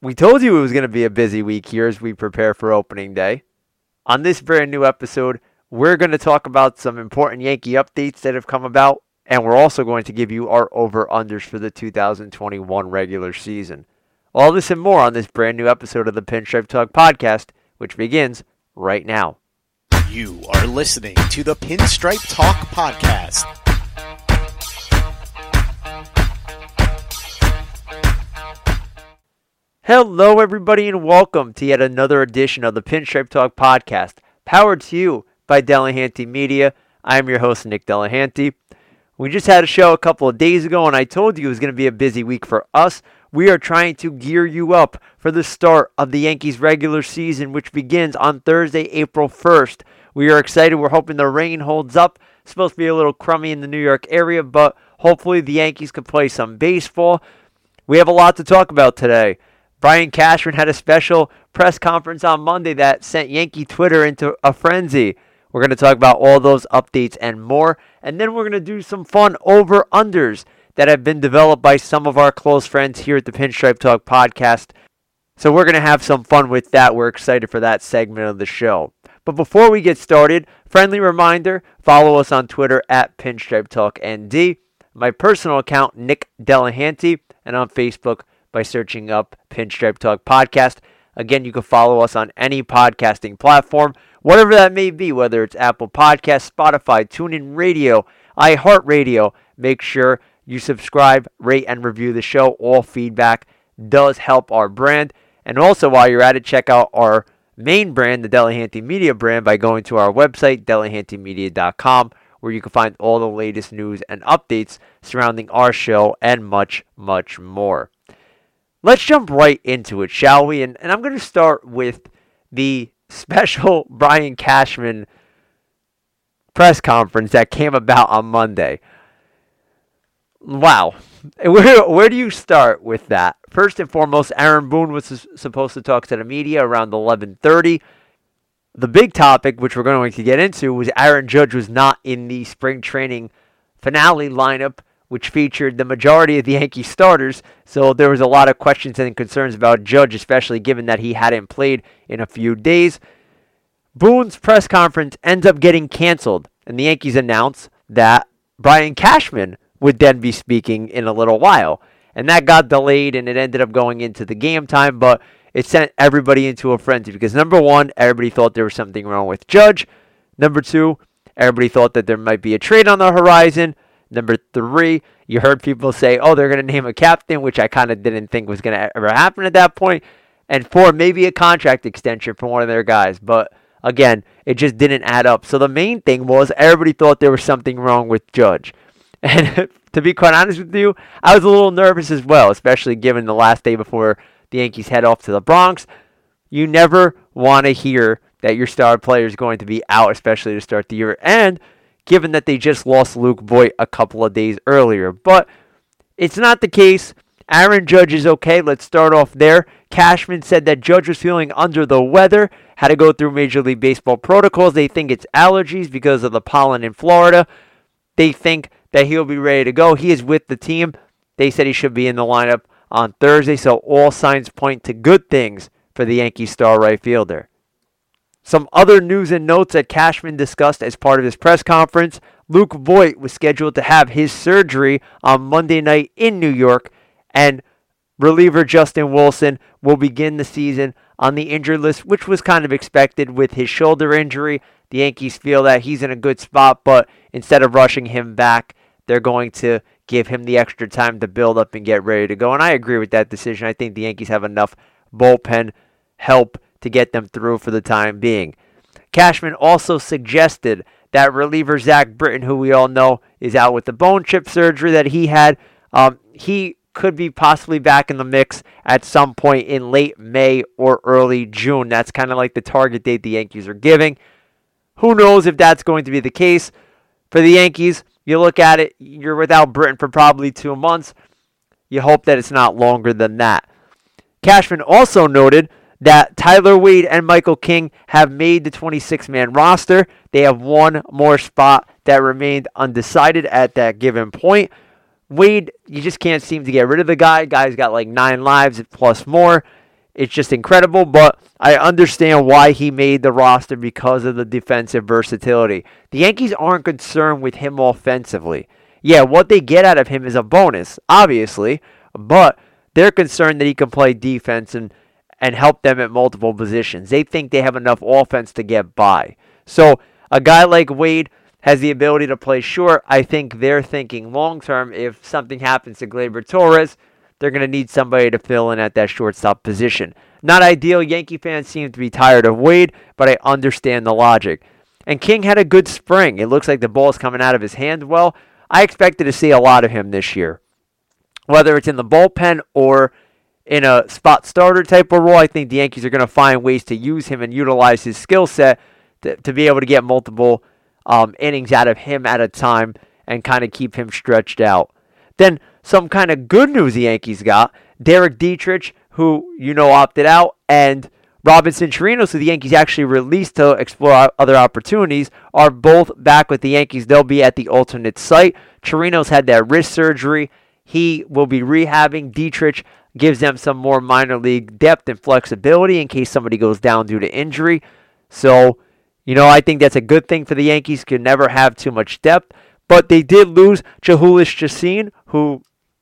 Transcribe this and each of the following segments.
We told you it was going to be a busy week here as we prepare for opening day. On this brand new episode, we're going to talk about some important Yankee updates that have come about, and we're also going to give you our over-unders for the 2021 regular season. All this and more on this brand new episode of the Pinstripe Talk podcast, which begins right now. You are listening to the Pinstripe Talk podcast. Hello, everybody, and welcome to yet another edition of the Pinstripe Talk podcast, powered to you by Delahanty Media. I am your host, Nick Delahanty. We just had a show a couple of days ago, and I told you it was going to be a busy week for us. We are trying to gear you up for the start of the Yankees regular season, which begins on Thursday, April 1st. We are excited. We're hoping the rain holds up. It's supposed to be a little crummy in the New York area, but hopefully the Yankees can play some baseball. We have a lot to talk about today. Brian Cashman had a special press conference on Monday that sent Yankee Twitter into a frenzy. We're going to talk about all those updates and more, and then we're going to do some fun over-unders that have been developed by some of our close friends here at the Pinstripe Talk podcast. So we're going to have some fun with that. We're excited for that segment of the show. But before we get started, friendly reminder, follow us on Twitter at Pinstripe Talk ND, my personal account, Nick Delahanty, and on Facebook by searching up Pinstripe Talk Podcast. Again, you can follow us on any podcasting platform, whatever that may be, whether it's Apple Podcasts, Spotify, TuneIn Radio, iHeartRadio. Make sure you subscribe, rate, and review the show. All feedback does help our brand. And also, while you're at it, check out our main brand, the Delahanty Media brand, by going to our website, delahantymedia.com, where you can find all the latest news and updates surrounding our show and much, much more. Let's jump right into it, shall we? And I'm going to start with the special Brian Cashman press conference that came about on Monday. Wow. Where do you start with that? First and foremost, Aaron Boone was supposed to talk to the media around 11:30. The big topic, which we're going to get into, was Aaron Judge was not in the spring training finale lineup, which featured the majority of the Yankee starters. So there was a lot of questions and concerns about Judge, especially given that he hadn't played in a few days. Boone's press conference ends up getting canceled, and the Yankees announced that Brian Cashman would then be speaking in a little while. And that got delayed, and it ended up going into the game time, but it sent everybody into a frenzy because, number one, everybody thought there was something wrong with Judge. Number two, everybody thought that there might be a trade on the horizon. Number three, you heard people say, oh, they're going to name a captain, which I kind of didn't think was going to ever happen at that point. And four, maybe a contract extension for one of their guys. But again, it just didn't add up. So the main thing was everybody thought there was something wrong with Judge. And to be quite honest with you, I was a little nervous as well, especially given the last day before the Yankees head off to the Bronx. You never want to hear that your star player is going to be out, especially to start the year. And given that they just lost Luke Voit a couple of days earlier. But it's not the case. Aaron Judge is okay. Let's start off there. Cashman said that Judge was feeling under the weather, had to go through Major League Baseball protocols. They think it's allergies because of the pollen in Florida. They think that he'll be ready to go. He is with the team. They said he should be in the lineup on Thursday, so all signs point to good things for the Yankee star right fielder. Some other news and notes that Cashman discussed as part of his press conference. Luke Voit was scheduled to have his surgery on Monday night in New York, and reliever Justin Wilson will begin the season on the injured list, which was kind of expected with his shoulder injury. The Yankees feel that he's in a good spot, but instead of rushing him back, they're going to give him the extra time to build up and get ready to go. And I agree with that decision. I think the Yankees have enough bullpen help to get them through for the time being. Cashman also suggested that reliever Zach Britton, who we all know is out with the bone chip surgery that he had, he could be possibly back in the mix at some point in late May or early June. That's kind of like the target date the Yankees are giving. Who knows if that's going to be the case for the Yankees? You look at it, you're without Britton for probably 2 months. You hope that it's not longer than that. Cashman also noted that Tyler Wade and Michael King have made the 26-man roster. They have one more spot that remained undecided at that given point. Wade, you just can't seem to get rid of the guy. Guy's got like 9 lives plus more. It's just incredible, but I understand why he made the roster because of the defensive versatility. The Yankees aren't concerned with him offensively. Yeah, what they get out of him is a bonus, obviously, but they're concerned that he can play defense and help them at multiple positions. They think they have enough offense to get by. So a guy like Wade has the ability to play short. I think they're thinking long-term, if something happens to Gleyber Torres, they're going to need somebody to fill in at that shortstop position. Not ideal. Yankee fans seem to be tired of Wade, but I understand the logic. And King had a good spring. It looks like the ball's coming out of his hand well. I expected to see a lot of him this year. Whether it's in the bullpen or in a spot starter type of role, I think the Yankees are going to find ways to use him and utilize his skill set to be able to get multiple innings out of him at a time and kind of keep him stretched out. Then some kind of good news the Yankees got. Derek Dietrich, who opted out, and Robinson Chirinos, who the Yankees actually released to explore other opportunities, are both back with the Yankees. They'll be at the alternate site. Chirinos had that wrist surgery. He will be rehabbing. Dietrich gives them some more minor league depth and flexibility in case somebody goes down due to injury. So, I think that's a good thing for the Yankees. Could never have too much depth. But they did lose Jhoulys Chacin, who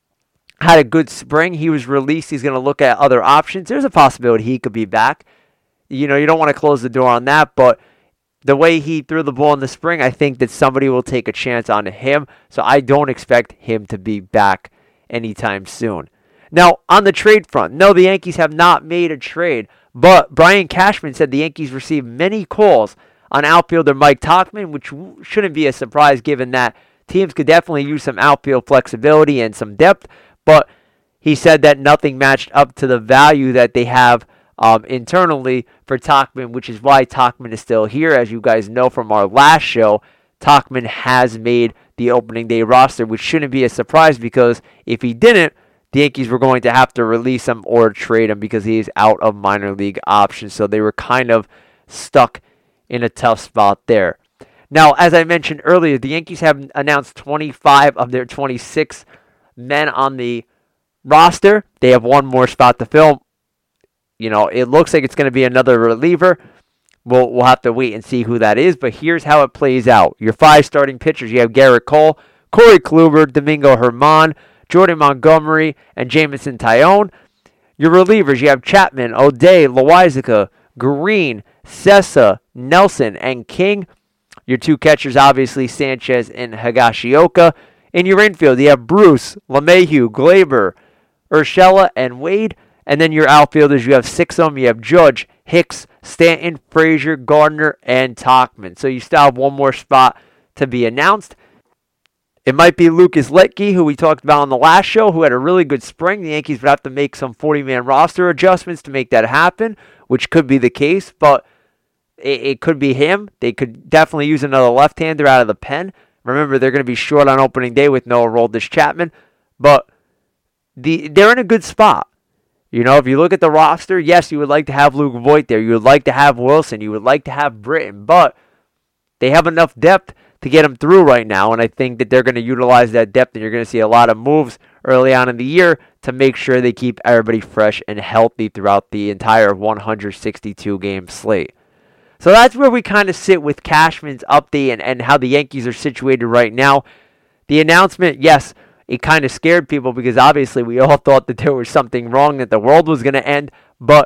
had a good spring. He was released. He's going to look at other options. There's a possibility he could be back. You don't want to close the door on that, but the way he threw the ball in the spring, I think that somebody will take a chance on him. So I don't expect him to be back anytime soon. Now, on the trade front, no, the Yankees have not made a trade, but Brian Cashman said the Yankees received many calls on outfielder Mike Tauchman, which shouldn't be a surprise given that teams could definitely use some outfield flexibility and some depth, but he said that nothing matched up to the value that they have internally for Tauchman, which is why Tauchman is still here. As you guys know from our last show, Tauchman has made the opening day roster, which shouldn't be a surprise because if he didn't, the Yankees were going to have to release him or trade him because he is out of minor league options. So they were kind of stuck in a tough spot there. Now, as I mentioned earlier, the Yankees have announced 25 of their 26 men on the roster. They have one more spot to fill. It looks like it's going to be another reliever. We'll have to wait and see who that is, but here's how it plays out. Your 5 starting pitchers, you have Garrett Cole, Corey Kluber, Domingo Germán, Jordan Montgomery, and Jameson Taillon. Your relievers, you have Chapman, O'Day, Loaisiga, Green, Sessa, Nelson, and King. Your 2 catchers, obviously, Sanchez and Higashioka. In your infield, you have Bruce, LeMahieu, Gleyber, Urshela, and Wade. And then your outfielders, you have 6 of them. You have Judge, Hicks, Stanton, Frazier, Gardner, and Tauchman. So you still have one more spot to be announced. It might be Lucas Letke, who we talked about on the last show, who had a really good spring. The Yankees would have to make some 40-man roster adjustments to make that happen, which could be the case, but it could be him. They could definitely use another left-hander out of the pen. Remember, they're going to be short on opening day with Noah Aroldis Chapman, but they're in a good spot. If you look at the roster, yes, you would like to have Luke Voit there. You would like to have Wilson. You would like to have Britton, but they have enough depth to get them through right now, and I think that they're going to utilize that depth, and you're going to see a lot of moves early on in the year to make sure they keep everybody fresh and healthy throughout the entire 162-game slate. So that's where we kind of sit with Cashman's update and how the Yankees are situated right now. The announcement, yes, it kind of scared people because obviously we all thought that there was something wrong, that the world was going to end, but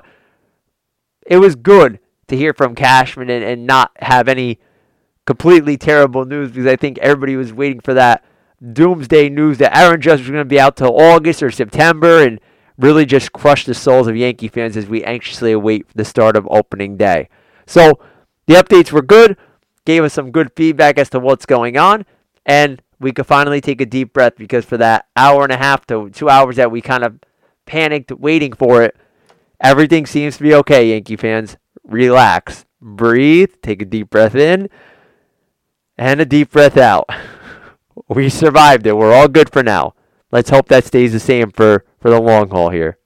it was good to hear from Cashman and not have any completely terrible news because I think everybody was waiting for that doomsday news that Aaron Judge was going to be out till August or September and really just crush the souls of Yankee fans as we anxiously await the start of opening day. So the updates were good, gave us some good feedback as to what's going on, and we could finally take a deep breath because for that hour and a half to 2 hours that we kind of panicked waiting for it, everything seems to be okay, Yankee fans. Relax, breathe, take a deep breath in, and a deep breath out. We survived it. We're all good for now. Let's hope that stays the same for the long haul here.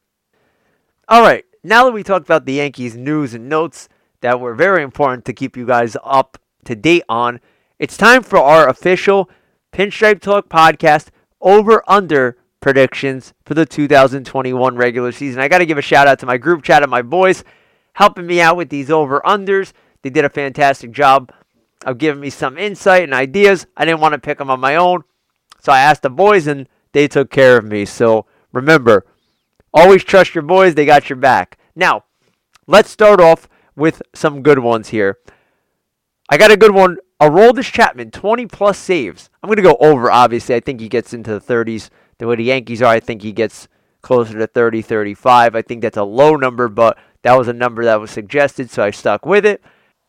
All right, now that we talked about the Yankees news and notes that were very important to keep you guys up to date on, it's time for our official Pinstripe Talk podcast over-under predictions for the 2021 regular season. I got to give a shout out to my group chat of my boys helping me out with these over-unders. They did a fantastic job of giving me some insight and ideas. I didn't want to pick them on my own, so I asked the boys, and they took care of me. So remember, always trust your boys. They got your back. Now, let's start off with some good ones here. I got a good one. Aroldis Chapman, 20-plus saves. I'm going to go over, obviously. I think he gets into the 30s. The way the Yankees are, I think he gets closer to 30, 35. I think that's a low number, but that was a number that was suggested, so I stuck with it.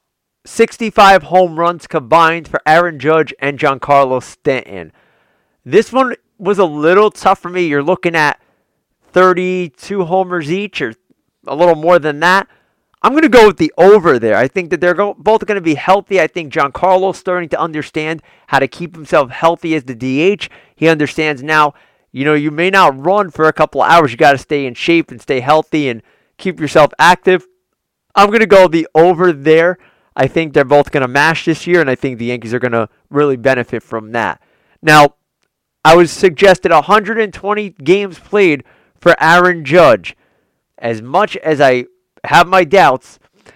65 home runs combined for Aaron Judge and Giancarlo Stanton. This one was a little tough for me. You're looking at 32 homers each, or a little more than that. I'm going to go with the over there. I think that they're both going to be healthy. I think Giancarlo's starting to understand how to keep himself healthy as the DH. He understands now, you may not run for a couple of hours. You got to stay in shape and stay healthy and keep yourself active. I'm going to go the over there. I think they're both going to mash this year, and I think the Yankees are going to really benefit from that. Now, I was suggested 120 games played for Aaron Judge. As much as I have my doubts,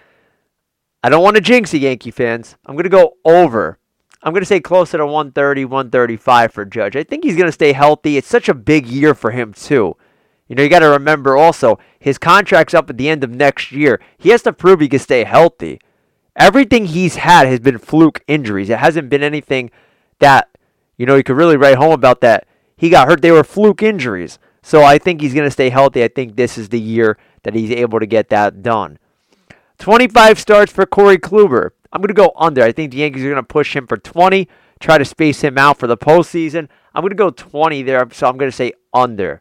I don't want to jinx you, Yankee fans. I'm going to go over. I'm going to say closer to 130, 135 for Judge. I think he's going to stay healthy. It's such a big year for him, too. You got to remember also, his contract's up at the end of next year. He has to prove he can stay healthy. Everything he's had has been fluke injuries. It hasn't been anything that, you could really write home about that. He got hurt. They were fluke injuries. So I think he's going to stay healthy. I think this is the year that he's able to get that done. 25 starts for Corey Kluber. I'm going to go under. I think the Yankees are going to push him for 20, try to space him out for the postseason. I'm going to go 20 there, so I'm going to say under.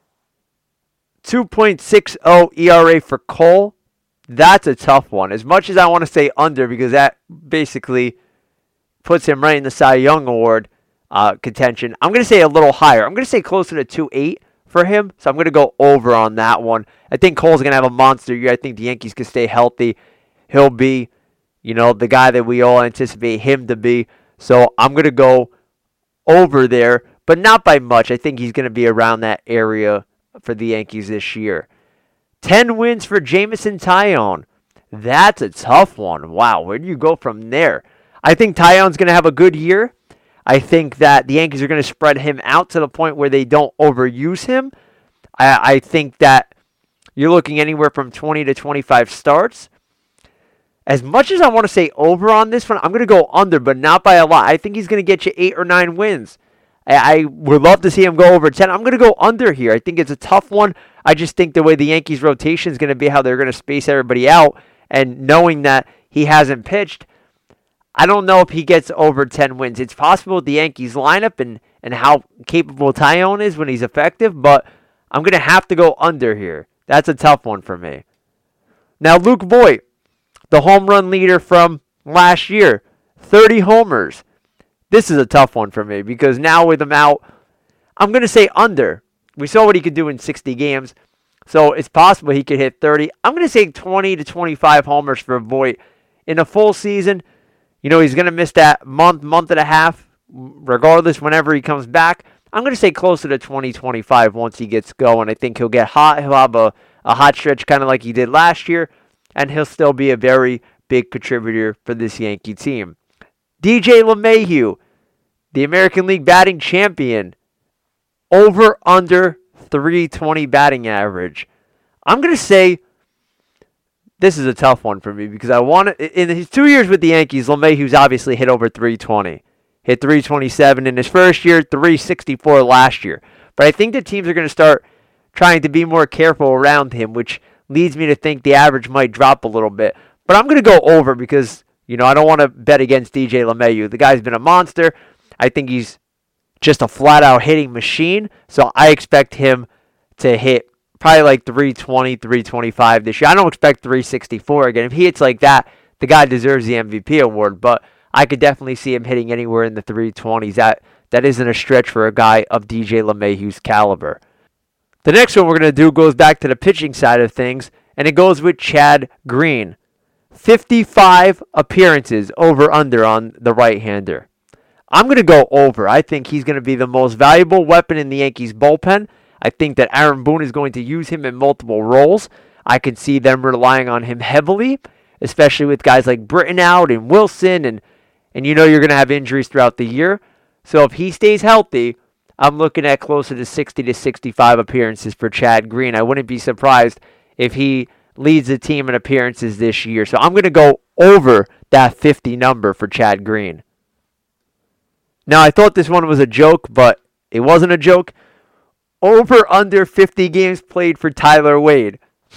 2.60 ERA for Cole. That's a tough one. As much as I want to say under, because that basically puts him right in the Cy Young Award contention, I'm going to say a little higher. I'm going to say closer to 2.8 for him, so I'm going to go over on that one. I think Cole's going to have a monster year. I think the Yankees can stay healthy. He'll be, the guy that we all anticipate him to be. So I'm going to go over there, but not by much. I think he's going to be around that area for the Yankees this year. 10 wins for Jameson Taillon. That's a tough one. Wow, where do you go from there? I think Taillon's going to have a good year. I think that the Yankees are going to spread him out to the point where they don't overuse him. I think that you're looking anywhere from 20 to 25 starts. As much as I want to say over on this one, I'm going to go under, but not by a lot. I think he's going to get you 8 or 9 wins. I would love to see him go over 10. I'm going to go under here. I think it's a tough one. I just think the way the Yankees' rotation is going to be, how they're going to space everybody out, and knowing that he hasn't pitched, I don't know if he gets over 10 wins. It's possible with the Yankees lineup and how capable Taillon is when he's effective, but I'm going to have to go under here. That's a tough one for me. Now, Luke Voit, the home run leader from last year, 30 homers. This is a tough one for me because now with him out, I'm going to say under. We saw what he could do in 60 games, so it's possible he could hit 30. I'm going to say 20 to 25 homers for Voit. In a full season, he's going to miss that month and a half, regardless, whenever he comes back. I'm going to say closer to 20, 25 once he gets going. I think he'll get hot. He'll have a hot stretch kind of like he did last year, and he'll still be a very big contributor for this Yankee team. DJ LeMahieu, the American League batting champion, over under 320 batting average. I'm going to say this is a tough one for me because I want to, in his 2 years with the Yankees, LeMahieu's obviously hit over 320. Hit 327 in his first year, 364 last year. But I think the teams are going to start trying to be more careful around him, which leads me to think the average might drop a little bit. But I'm going to go over because, I don't want to bet against DJ LeMahieu. The guy's been a monster. I think he's just a flat-out hitting machine. So I expect him to hit probably like 320, 325 this year. I don't expect 364 again. If he hits like that, the guy deserves the MVP award. But I could definitely see him hitting anywhere in the 320s. That isn't a stretch for a guy of DJ LeMahieu's caliber. The next one we're going to do goes back to the pitching side of things, and it goes with Chad Green. 55 appearances over under on the right-hander. I'm going to go over. I think he's going to be the most valuable weapon in the Yankees bullpen. I think that Aaron Boone is going to use him in multiple roles. I can see them relying on him heavily, especially with guys like Britton out and Wilson, and you know you're going to have injuries throughout the year. So if he stays healthy, I'm looking at closer to 60 to 65 appearances for Chad Green. I wouldn't be surprised if he leads the team in appearances this year. So I'm going to go over that 50 number for Chad Green. Now, I thought this one was a joke, but it wasn't a joke. Over under 50 games played for Tyler Wade.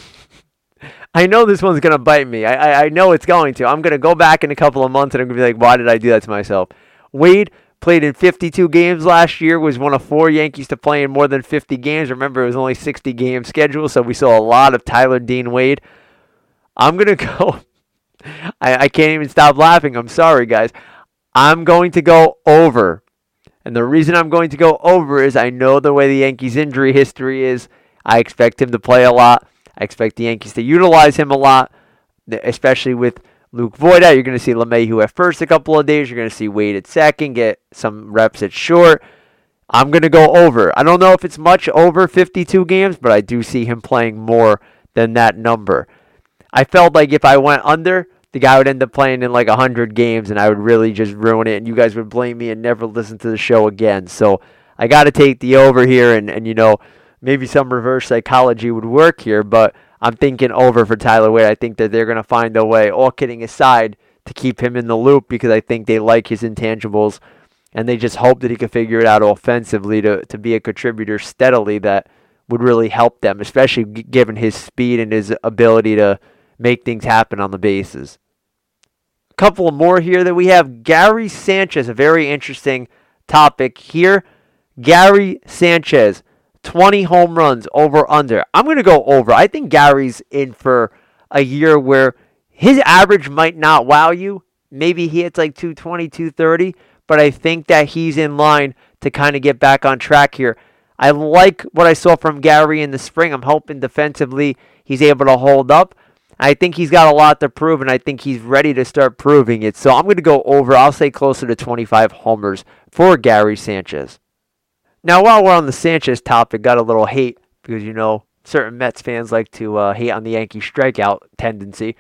I know this one's going to bite me. I know it's going to. I'm going to go back in a couple of months and I'm going to be like, why did I do that to myself? Wade played in 52 games last year, was one of 4 Yankees to play in more than 50 games. Remember, it was only 60 game schedule, so we saw a lot of Tyler Dean Wade. I'm going to go. I can't even stop laughing. I'm sorry, guys. I'm going to go over. And the reason I'm going to go over is I know the way the Yankees' injury history is. I expect him to play a lot. I expect the Yankees to utilize him a lot, especially with Luke Voit out. You're going to see LeMahieu at first a couple of days. You're going to see Wade at second, get some reps at short. I'm going to go over. I don't know if it's much over 52 games, but I do see him playing more than that number. I felt like if I went under, the guy would end up playing in like 100 games, and I would really just ruin it, and you guys would blame me and never listen to the show again. So I got to take the over here, and you know, maybe some reverse psychology would work here, but I'm thinking over for Tyler Wade. I think that they're going to find a way, all kidding aside, to keep him in the loop because I think they like his intangibles, and they just hope that he can figure it out offensively to be a contributor steadily that would really help them, especially given his speed and his ability to make things happen on the bases. Couple of more here that we have. Gary Sanchez, a very interesting topic here. Gary Sanchez, 20 home runs, over under. I'm going to go over. I think Gary's in for a year where his average might not wow you. Maybe he hits like 220, 230, but I think that he's in line to kind of get back on track here. I like what I saw from Gary in the spring. I'm hoping defensively he's able to hold up. I think he's got a lot to prove, and I think he's ready to start proving it. So I'm going to go over. I'll say closer to 25 homers for Gary Sanchez. Now, while we're on the Sanchez topic, got a little hate because, you know, certain Mets fans like to hate on the Yankee strikeout tendency.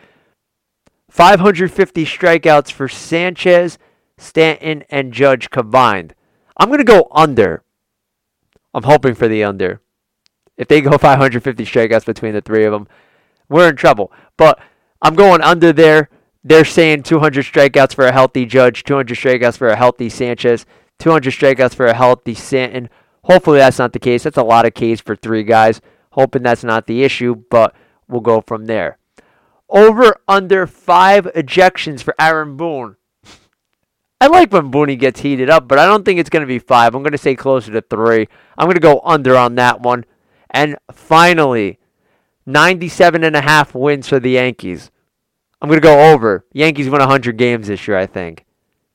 550 strikeouts for Sanchez, Stanton, and Judge combined. I'm going to go under. I'm hoping for the under. If they go 550 strikeouts between the three of them, we're in trouble. But I'm going under there. They're saying 200 strikeouts for a healthy Judge, 200 strikeouts for a healthy Sanchez, 200 strikeouts for a healthy Stanton. Hopefully that's not the case. That's a lot of Ks for 3 guys. Hoping that's not the issue, but we'll go from there. Over under 5 ejections for Aaron Boone. I like when Booney gets heated up, but I don't think it's going to be 5. I'm going to say closer to 3. I'm going to go under on that one. And finally, 97.5 wins for the Yankees. I'm going to go over. Yankees win 100 games this year, I think.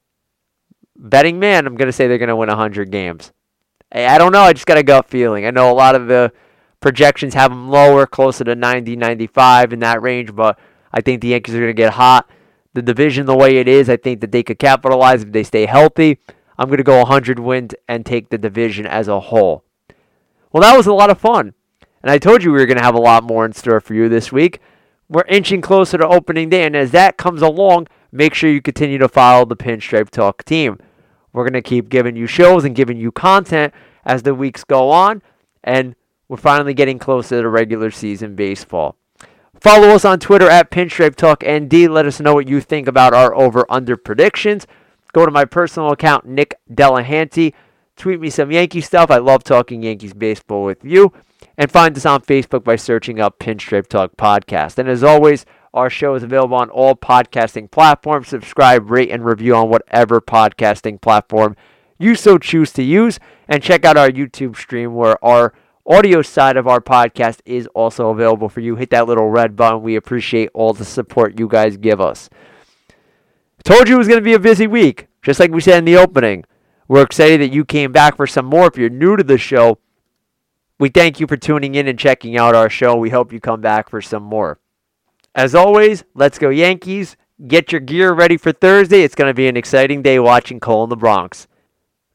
Betting man, I'm going to say they're going to win 100 games. I don't know. I just got a gut feeling. I know a lot of the projections have them lower, closer to 90, 95 in that range, but I think the Yankees are going to get hot. The division the way it is, I think that they could capitalize if they stay healthy. I'm going to go 100 wins and take the division as a whole. Well, that was a lot of fun. And I told you we were going to have a lot more in store for you this week. We're inching closer to opening day, and as that comes along, make sure you continue to follow the Pinstripe Talk team. We're going to keep giving you shows and giving you content as the weeks go on, and we're finally getting closer to regular season baseball. Follow us on Twitter at Pinstripe Talk ND. Let us know what you think about our over-under predictions. Go to my personal account, Nick Delahanty. Tweet me some Yankee stuff. I love talking Yankees baseball with you. And find us on Facebook by searching up Pinstripe Talk Podcast. And as always, our show is available on all podcasting platforms. Subscribe, rate, and review on whatever podcasting platform you so choose to use. And check out our YouTube stream where our audio side of our podcast is also available for you. Hit that little red button. We appreciate all the support you guys give us. Told you it was going to be a busy week, just like we said in the opening. We're excited that you came back for some more. If you're new to the show, we thank you for tuning in and checking out our show. We hope you come back for some more. As always, let's go Yankees. Get your gear ready for Thursday. It's going to be an exciting day watching Cole in the Bronx.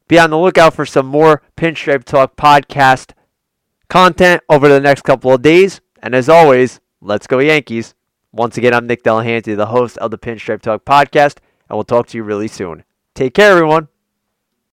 Be on the lookout for some more Pinstripe Talk podcast content over the next couple of days. And as always, let's go Yankees. Once again, I'm Nick Delahanty, the host of the Pinstripe Talk podcast, and we'll talk to you really soon. Take care, everyone.